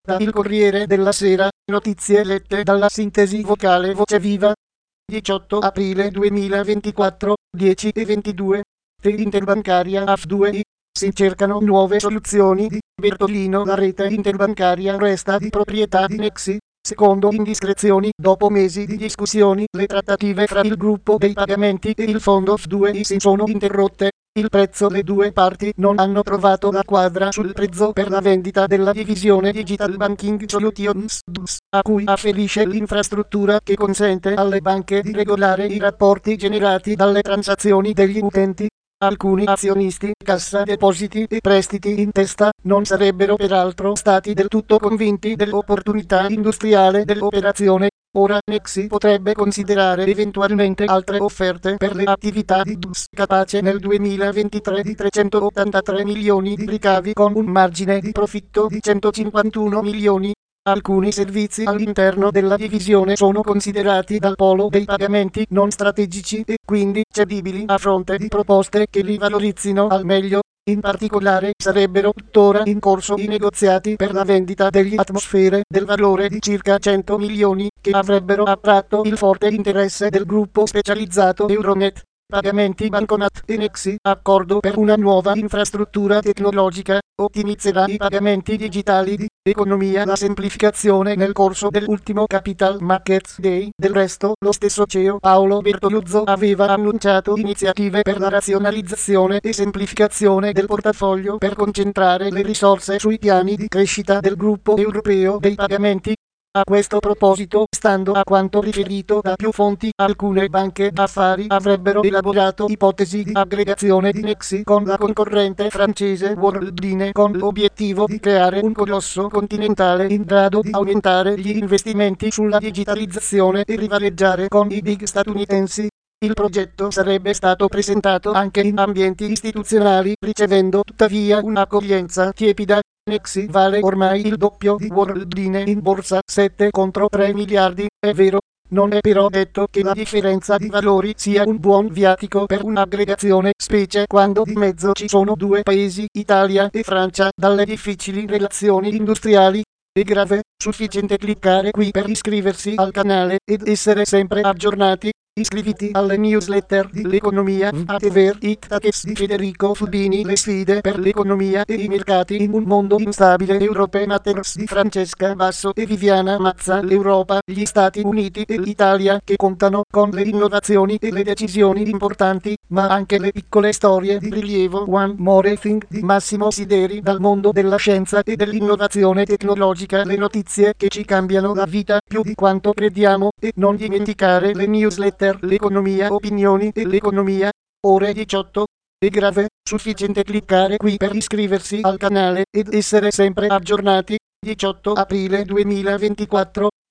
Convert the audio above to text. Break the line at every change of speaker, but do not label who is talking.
Da Il Corriere della Sera, notizie lette dalla sintesi vocale Voce Viva. 18 aprile 2024, 10:22. Interbancaria AF2I. Si cercano nuove soluzioni di Bertolino. La rete interbancaria resta di proprietà di Nexi. Secondo indiscrezioni, dopo mesi di discussioni, le trattative fra il gruppo dei pagamenti e il fondo AF2I si sono interrotte. Il prezzo. Le due parti non hanno trovato la quadra sul prezzo per la vendita della divisione Digital Banking Solutions (DUS), a cui afferisce l'infrastruttura che consente alle banche di regolare i rapporti generati dalle transazioni degli utenti. Alcuni azionisti, Cassa Depositi e Prestiti in Testa, non sarebbero peraltro stati del tutto convinti dell'opportunità industriale dell'operazione. Ora Nexi potrebbe considerare eventualmente altre offerte per le attività di DUS, capace nel 2023 di 383 milioni di ricavi con un margine di profitto di 151 milioni. Alcuni servizi all'interno della divisione sono considerati dal polo dei pagamenti non strategici e quindi cedibili a fronte di proposte che li valorizzino al meglio. In particolare sarebbero tuttora in corso i negoziati per la vendita degli atmosfere del valore di circa 100 milioni che avrebbero attratto il forte interesse del gruppo specializzato Euronet. Pagamenti Bancomat e Nexi, accordo per una nuova infrastruttura tecnologica, ottimizzerà i pagamenti digitali di economia. La semplificazione nel corso dell'ultimo Capital Markets Day. Del resto, lo stesso CEO Paolo Bertoluzzo aveva annunciato iniziative per la razionalizzazione e semplificazione del portafoglio per concentrare le risorse sui piani di crescita del gruppo europeo dei pagamenti. A questo proposito, stando a quanto riferito da più fonti, alcune banche d'affari avrebbero elaborato ipotesi di aggregazione di Nexi con la concorrente francese Worldline, con l'obiettivo di creare un colosso continentale in grado di aumentare gli investimenti sulla digitalizzazione e rivaleggiare con i big statunitensi. Il progetto sarebbe stato presentato anche in ambienti istituzionali, ricevendo tuttavia un'accoglienza tiepida. Nexi vale ormai il doppio di Worldline in borsa, 7 contro 3 miliardi, è vero. Non è però detto che la differenza di valori sia un buon viatico per un'aggregazione, specie quando di mezzo ci sono due paesi, Italia e Francia, dalle difficili relazioni industriali. È grave, sufficiente cliccare qui per iscriversi al canale ed essere sempre aggiornati. Iscriviti alle newsletter di L'Economia Whatever It Takes di Federico Fubini. Le sfide per l'economia e i mercati in un mondo instabile. Europe Matters di Francesca Basso e Viviana Mazza. L'Europa, gli Stati Uniti e l'Italia che contano con le innovazioni e le decisioni importanti, ma anche le piccole storie di rilievo. One More Thing di Massimo Sideri dal mondo della scienza e dell'innovazione tecnologica. Le notizie che ci cambiano la vita più di quanto crediamo e non dimenticare le newsletter L'Economia Opinioni e l'Economia. Ore 18. È grave, sufficiente cliccare qui per iscriversi al canale ed essere sempre aggiornati. 18 aprile 2024.